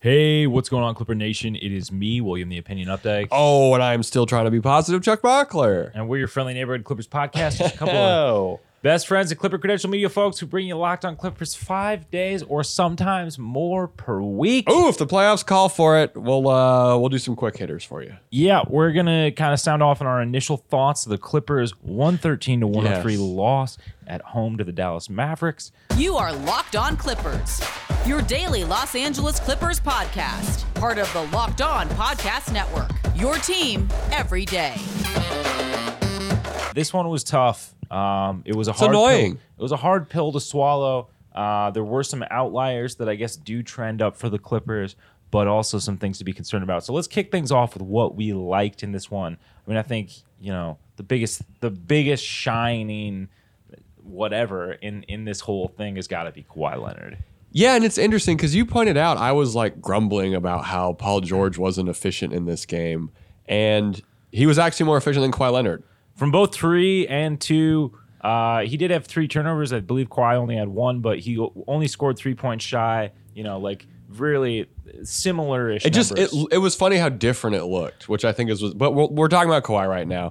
Hey, what's going on, Clipper Nation? It is me, William the Opinion Updike. Oh, and I'm still trying to be positive, Chuck Buckler. And we're your friendly neighborhood Clippers podcast. Just a couple of best friends and Clipper Credential Media folks who bring you Locked On Clippers 5 days or sometimes more per week. Oh, if the playoffs call for it, we'll do some quick hitters for you. Yeah, we're going to kind of sound off on our initial thoughts of the Clippers' 113-103 loss at home to the Dallas Mavericks. You are Locked On Clippers, your daily Los Angeles Clippers podcast, part of the Locked On Podcast Network, your team every day. This one was tough. It was a hard pill to swallow. There were some outliers that I guess do trend up for the Clippers, but also some things to be concerned about. So let's kick things off with what we liked in this one. I mean, I think, the biggest shining whatever in this whole thing has got to be Kawhi Leonard. Yeah, and it's interesting because you pointed out I was like grumbling about how Paul George wasn't efficient in this game, and he was actually more efficient than Kawhi Leonard. From both 3 and 2, he did have 3 turnovers. I believe Kawhi only had 1, but he only scored 3 points shy. Really similar-ish numbers. It was funny how different it looked, which I think but we're talking about Kawhi right now.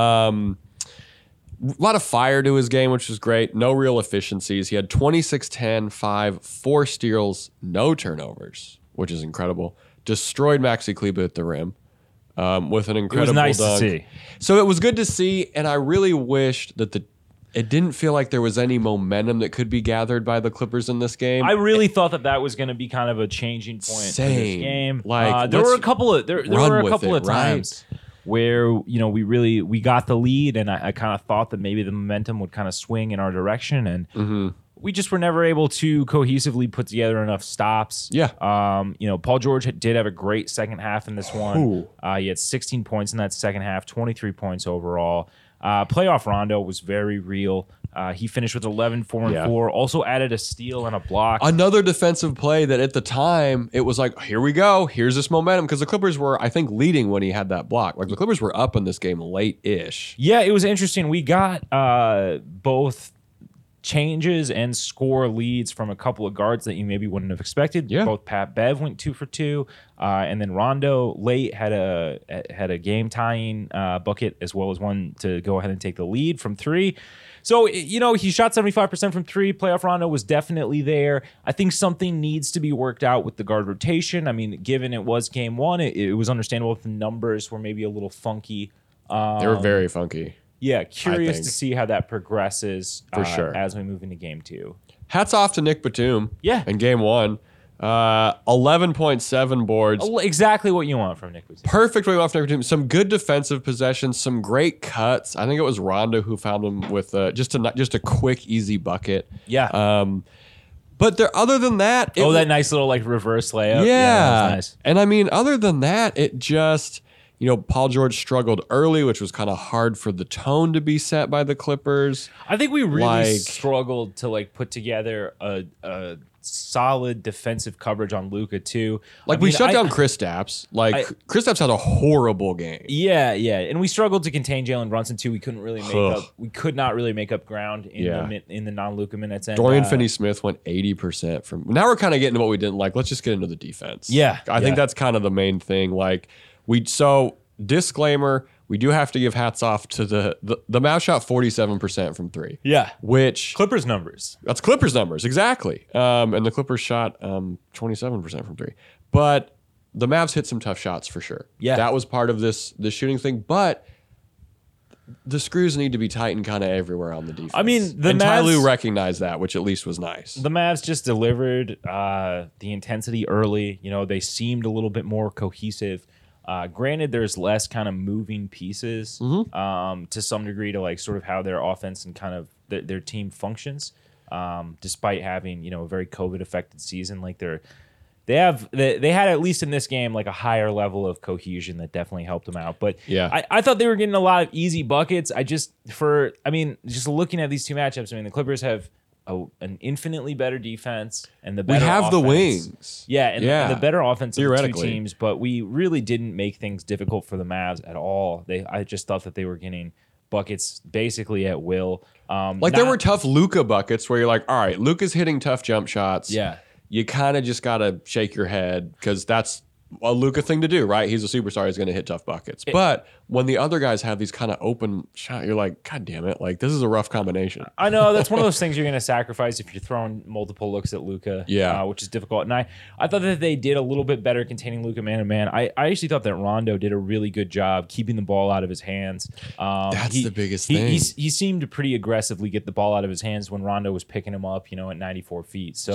A lot of fire to his game, which was great. No real efficiencies. He had 26, 10, 5, 4 steals, no turnovers, which is incredible. Destroyed Maxi Kleber at the rim with an incredible dunk. It was nice to see. So it was good to see, and I really wished that it didn't feel like there was any momentum that could be gathered by the Clippers in this game. I really thought that was going to be kind of a changing point for this game. There were a couple of times where we got the lead, and I kind of thought that maybe the momentum would kind of swing in our direction, and we just were never able to cohesively put together enough stops. Yeah. Paul George did have a great second half in this one. He had 16 points in that second half, 23 points overall. Playoff Rondo was very real. He finished with 11, 4, and 4. Also added a steal and a block. Another defensive play that at the time, it was like, here we go. Here's this momentum. Because the Clippers were, I think, leading when he had that block. Like, the Clippers were up in this game late-ish. Yeah, it was interesting. We got both changes and score leads from a couple of guards that you maybe wouldn't have expected. Yeah. Both Pat Bev went 2 for 2, and then Rondo late had a game-tying bucket as well as one to go ahead and take the lead from 3. So, he shot 75% from 3. Playoff Rondo was definitely there. I think something needs to be worked out with the guard rotation. I mean, given it was game 1, it was understandable if the numbers were maybe a little funky. They were very funky. Yeah, curious to see how that progresses for sure as we move into game 2. Hats off to Nick Batum. Yeah. In game 1. 11.7 boards. Exactly what you want from Nick Batum. Perfect what you want from Nick Batum. Some good defensive possessions, some great cuts. I think it was Rondo who found him with just a quick, easy bucket. Yeah. But other than that... that nice little reverse layup. Yeah. That was nice. And I mean, other than that, it just... Paul George struggled early, which was kind of hard for the tone to be set by the Clippers. I think we really struggled to put together a solid defensive coverage on Luka too. We shut down Kristaps. Kristaps had a horrible game. Yeah, and we struggled to contain Jalen Brunson too. We couldn't really could not really make up ground in the non-Luka minutes. And Dorian Finney-Smith went 80% from. Now we're kind of getting to what we didn't like. Let's just get into the defense. Yeah, I think that's kind of the main thing. Disclaimer, we do have to give hats off to the Mavs shot 47% from 3. Yeah. Which Clippers numbers. That's Clippers numbers, exactly. And the Clippers shot 27% from 3. But the Mavs hit some tough shots for sure. Yeah. That was part of this shooting thing, but the screws need to be tightened kind of everywhere on the defense. I mean, Ty Lue recognized that, which at least was nice. The Mavs just delivered the intensity early. They seemed a little bit more cohesive. Granted, there's less kind of moving pieces to some degree to sort of how their offense and kind of their team functions, despite having a very COVID affected season. They had at least in this game a higher level of cohesion that definitely helped them out. But yeah, I thought they were getting a lot of easy buckets. Just looking at these two matchups, the Clippers have an infinitely better defense and the better offense. The wings. And the better offense of the two teams, but we really didn't make things difficult for the Mavs at all. I just thought that they were getting buckets basically at will. There were tough Luka buckets where you're like, all right, Luka's hitting tough jump shots. Yeah. you kind of just got to shake your head because that's a Luka thing to do, right? He's a superstar. He's going to hit tough buckets. But when the other guys have these kind of open shot, you're like, God damn it. Like, this is a rough combination. I know. That's one of those things you're going to sacrifice if you're throwing multiple looks at Luka, which is difficult. And I thought that they did a little bit better containing Luka man-to-man. I actually thought that Rondo did a really good job keeping the ball out of his hands. That's the biggest thing. He seemed to pretty aggressively get the ball out of his hands when Rondo was picking him up, at 94 feet. So,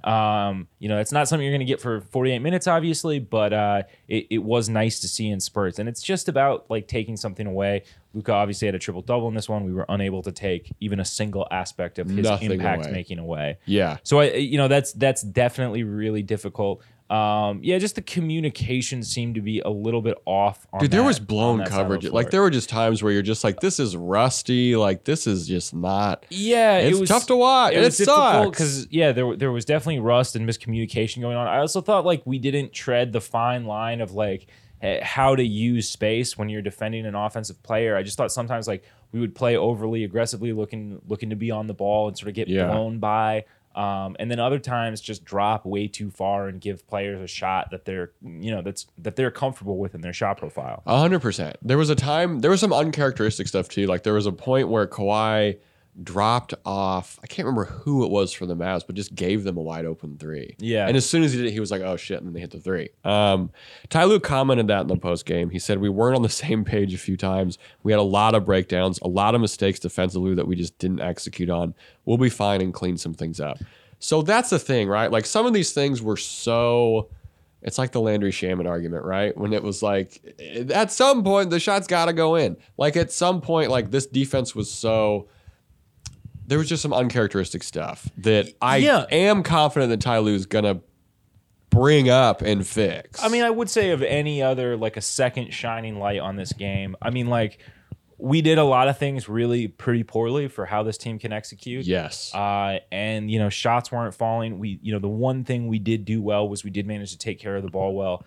it's not something you're going to get for 48 minutes, obviously, but it was nice to see in spurts. And it's just about like taking something away. Luka obviously had a triple-double in this one. We were unable to take even a single aspect of his impact making away. Yeah. So that's definitely really difficult. Just the communication seemed to be a little bit off. Dude, there was blown coverage. Like there were just times where you're just like, this is rusty. Like this is just not. Yeah, it's tough to watch. It sucks because there was definitely rust and miscommunication going on. I also thought like we didn't tread the fine line of like how to use space when you're defending an offensive player. I just thought sometimes like we would play overly aggressively, looking to be on the ball and sort of get blown by. And then other times just drop way too far and give players a shot that they're, that they're comfortable with in their shot profile. 100%. There was some uncharacteristic stuff too. Like there was a point where Kawhi dropped off. I can't remember who it was for the Mavs, but just gave them a wide open three. Yeah. And as soon as he did it, he was like, oh shit. And then they hit the three. Ty Lue commented that in the post game. He said, we weren't on the same page a few times. We had a lot of breakdowns, a lot of mistakes defensively that we just didn't execute on. We'll be fine and clean some things up. So that's the thing, right? Like some of these things were so, it's like the Landry Shamet argument, right? When it was like, at some point, the shot's got to go in. Like at some point, like this defense was so, there was just some uncharacteristic stuff that I am confident that Ty Lue is going to bring up and fix. I mean, I would say of any other, like a second shining light on this game, I mean, like, we did a lot of things really pretty poorly for how this team can execute. Yes. And, shots weren't falling. We, the one thing we did do well was we did manage to take care of the ball well.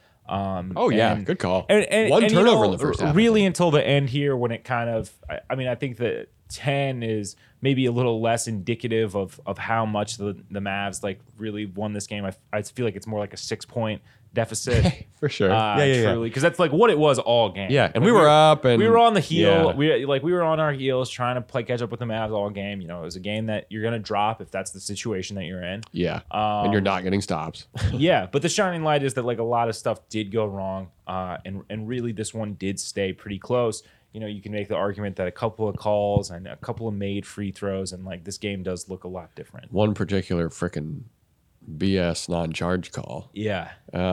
Good call. And one turnover in the first half. Really until the end here when it kind of, I think that 10 is maybe a little less indicative of how much the Mavs like really won this game. I feel like it's more like a 6-point deficit. For sure. Truly, because that's like what it was all game. Yeah, and we were up and we were on the heel. Yeah. We were on our heels trying to play catch up with the Mavs all game. It was a game that you're gonna drop if that's the situation that you're in. Yeah. And you're not getting stops. Yeah, but the shining light is that like a lot of stuff did go wrong, and really this one did stay pretty close. You can make the argument that a couple of calls and a couple of made free throws and like this game does look a lot different. One particular freaking BS non-charge call. Yeah.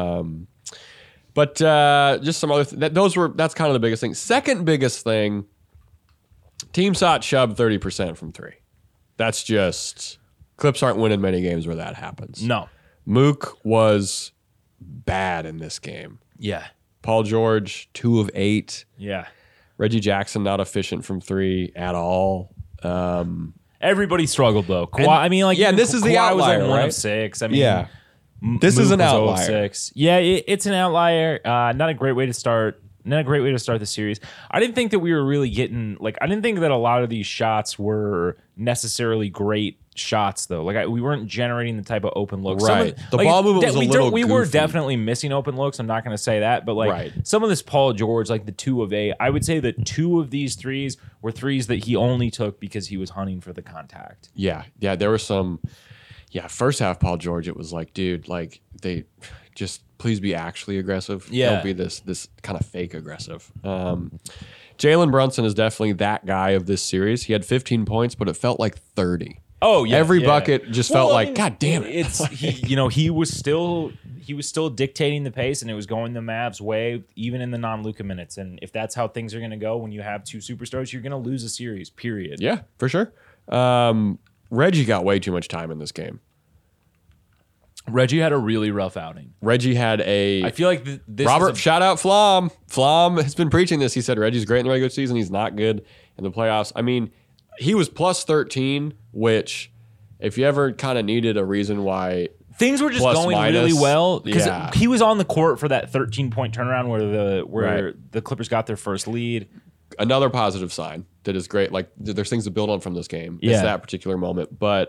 But just some other that's kind of the biggest thing. Second biggest thing, team shot shove 30% from three. That's just, Clips aren't winning many games where that happens. No. Mook was bad in this game. Yeah. Paul George, 2 of 8. Yeah. Reggie Jackson, not efficient from three at all. Everybody struggled though. Kawhi, this is the Kawhi outlier, was like 1 right? of 6. This is an outlier. 0 of 6. Yeah, it's an outlier. Not a great way to start. Not a great way to start the series. I didn't think that we were really getting I didn't think that a lot of these shots were necessarily great shots though. We weren't generating the type of open looks. Right. The ball movement was a little We goofy. were definitely missing open looks. I'm not going to say that, but some of this Paul George, like the 2 of 8, I would say that 2 of these threes were threes that he only took because he was hunting for the contact. Yeah. Yeah. There were some. Yeah. First half, Paul George, it was like, dude, like they just please be actually aggressive. Yeah. Don't be this kind of fake aggressive. Jalen Brunson is definitely that guy of this series. He had 15 points, but it felt like 30. Oh yeah, every bucket just felt like, God damn it! It's he was still dictating the pace, and it was going the Mavs' way, even in the non-Luka minutes. And if that's how things are going to go when you have 2 superstars, you're going to lose a series. Period. Yeah, for sure. Reggie got way too much time in this game. Reggie had a really rough outing. Reggie had a. I feel like this. Robert, shout out Flom. Flom has been preaching this. He said Reggie's great in the regular season. He's not good in the playoffs. I mean, he was plus 13, which, if you ever kind of needed a reason why things were just going really well, because he was on the court for that 13-point turnaround where the Clippers got their first lead. Another positive sign that is great. Like there's things to build on from this game. Yeah. It's that particular moment, but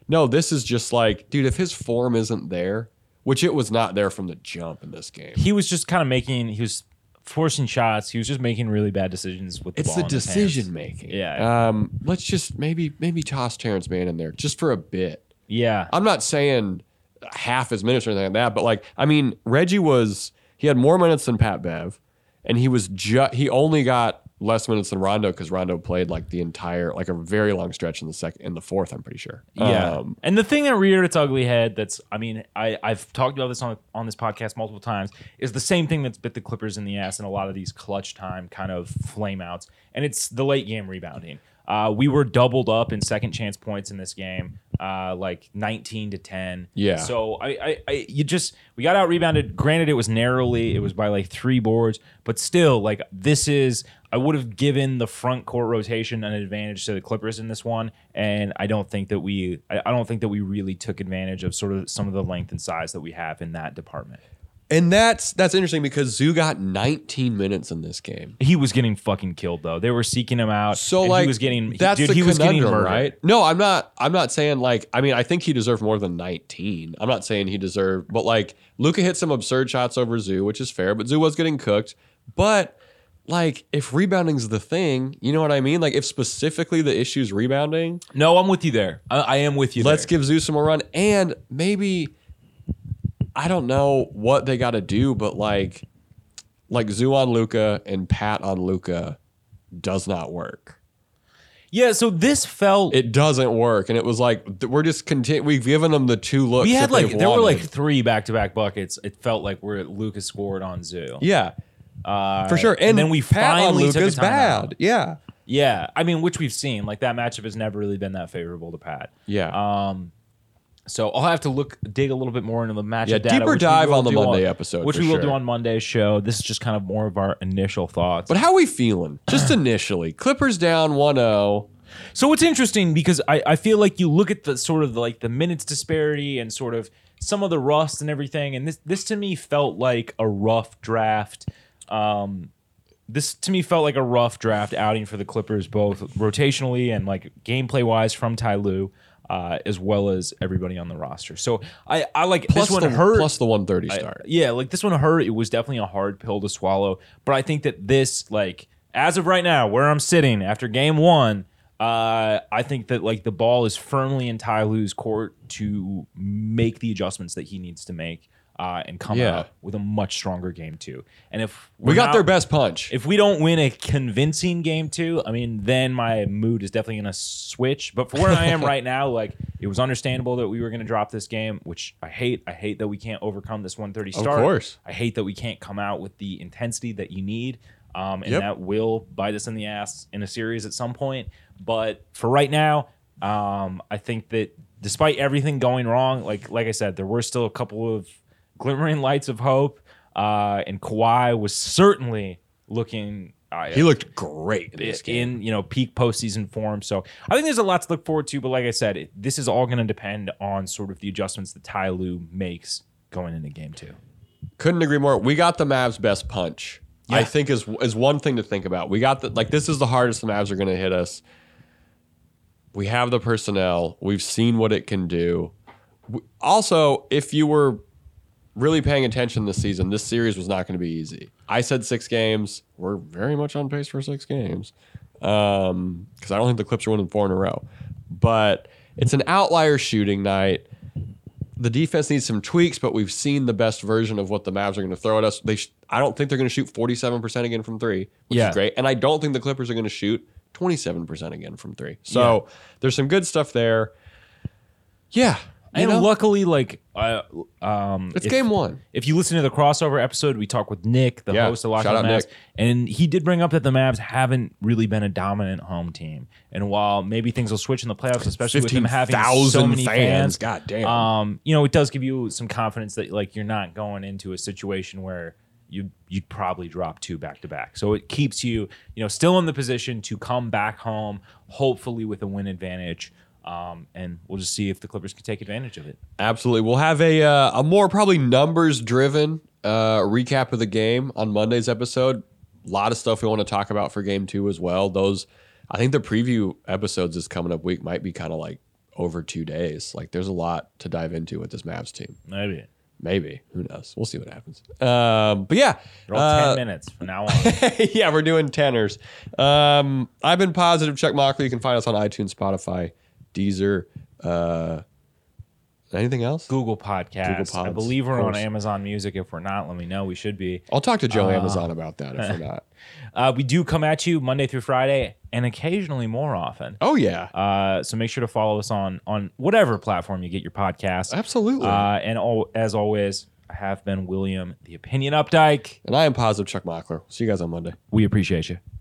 No, this is just like, dude, if his form isn't there, which it was not there from the jump in this game. He was just kind of he was forcing shots. He was just making really bad decisions with the ball. It's the in his decision hands. making. Yeah. Let's just maybe toss Terrence Mann in there just for a bit. Yeah. I'm not saying half his minutes or anything like that, but like, I mean, Reggie he had more minutes than Pat Bev, and he only got less minutes than Rondo because Rondo played like the entire, like a very long stretch in the fourth, I'm pretty sure. Yeah. And the thing that reared its ugly head I've talked about this on this podcast multiple times, is the same thing that's bit the Clippers in the ass in a lot of these clutch time kind of flame outs. And it's the late game rebounding. We were doubled up in second chance points in this game, like 19-10. Yeah. So we got out rebounded. Granted, it was narrowly. It was by like 3 boards, but still, like I would have given the front court rotation an advantage to the Clippers in this one, and I don't think that we really took advantage of sort of some of the length and size that we have in that department. And that's interesting because Zoo got 19 minutes in this game. He was getting fucking killed though. They were seeking him out. So and like he was getting that's the he was getting conundrum, murdered. right? No, I'm not saying like, I mean, I think he deserved more than 19. I'm not saying he deserved, but like Luka hit some absurd shots over Zoo, which is fair, but Zoo was getting cooked. But like, if rebounding's the thing, you know what I mean? Like, if specifically the issue's rebounding. No, I'm with you there. I am with you there. Let's give Zoo some more run. And maybe, I don't know what they got to do, but like Zoo on Luka and Pat on Luka does not work. Yeah, so this felt... It doesn't work. And it was like, we're just we've given them the 2 looks. We had that there were like 3 back-to-back buckets. It felt like where Luka scored on Zoo. Yeah. For sure. And then we Pat on finally took Luka's a timeout. bad. Yeah. Yeah, I mean, which we've seen. Like, that matchup has never really been that favorable to Pat. Yeah. So I'll have to dig a little bit more into the matchup Yeah, data. deeper dive on the Monday episode, which for we will sure. do on Monday's show. This is just kind of more of our initial thoughts. But how are we feeling? Just initially. Clippers down 1-0. So it's interesting because I feel like you look at the sort of like the minutes disparity and sort of some of the rust and everything, and this to me felt like a rough draft. This to me felt like a rough draft outing for the Clippers, both rotationally and like gameplay wise from Ty Lue, as well as everybody on the roster. So I like Plus this one the, hurt. plus the 130 start. Yeah, like this one hurt. It was definitely a hard pill to swallow. But I think that this, like, as of right now, where I'm sitting after game 1, I think that like the ball is firmly in Ty Lue's court to make the adjustments that he needs to make and come out with a much stronger game 2. And if We got their best punch. if we don't win a convincing game 2, I mean, then my mood is definitely going to switch. But for where I am right now, like, it was understandable that we were going to drop this game, which I hate. I hate that we can't overcome this 130 start. Of course. I hate that we can't come out with the intensity that you need. And that will bite us in the ass in a series at some point. But for right now, I think that despite everything going wrong, like I said, there were still a couple of glimmering lights of hope. And Kawhi was certainly looking... he looked great in this game. In peak postseason form. So I think there's a lot to look forward to. But like I said, this is all going to depend on sort of the adjustments that Ty Lue makes going into game 2. Couldn't agree more. We got the Mavs' best punch. Yeah. I think is one thing to think about. We got this is the hardest the Mavs are going to hit us. We have the personnel. We've seen what it can do. Also, if you were really paying attention this season, this series was not going to be easy. I said 6 games. We're very much on pace for 6 games because I don't think the Clips are winning 4 in a row. But it's an outlier shooting night. The defense needs some tweaks, but we've seen the best version of what the Mavs are going to throw at us. I don't think they're going to shoot 47% again from 3, which is great. And I don't think the Clippers are going to shoot 27% again from 3. So there's some good stuff there. Yeah. And luckily, like, it's game 1. If you listen to the crossover episode, we talk with Nick, the host of Locked shout On out Mavs, Nick. and he did bring up that the Mavs haven't really been a dominant home team. And while maybe things will switch in the playoffs, especially with them having so many fans, God damn. it does give you some confidence that like you're not going into a situation where you'd probably drop 2 back-to-back. So it keeps you, still in the position to come back home, hopefully with a win advantage. And we'll just see if the Clippers can take advantage of it. Absolutely. We'll have a more probably numbers-driven recap of the game on Monday's episode. A lot of stuff we want to talk about for game 2 as well. I think the preview episodes this coming up week might be kind of like over 2 days. Like, there's a lot to dive into with this Mavs team. Maybe. Who knows? We'll see what happens. But yeah. They're all 10 minutes from now on. Yeah, we're doing tenors. I've been Positive Chuck Mockley. You can find us on iTunes, Spotify, Deezer. Anything else? Google Podcasts. Google Pods, I believe we're of on course. Amazon Music. If we're not, let me know. We should be. I'll talk to Joe Amazon about that if we're not. We do come at you Monday through Friday and occasionally more often. Oh, yeah. So make sure to follow us on whatever platform you get your podcast. Absolutely. As always, I have been William, the Opinion Updike. And I am Positive Chuck Mockler. See you guys on Monday. We appreciate you.